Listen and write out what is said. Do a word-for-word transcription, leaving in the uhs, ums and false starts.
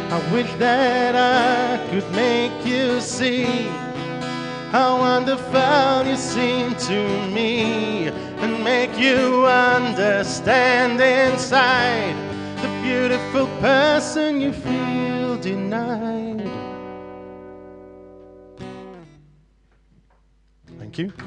I wish that I could make you see how wonderful you seem to me, and make you understand inside the beautiful person you feel denied. Thank you.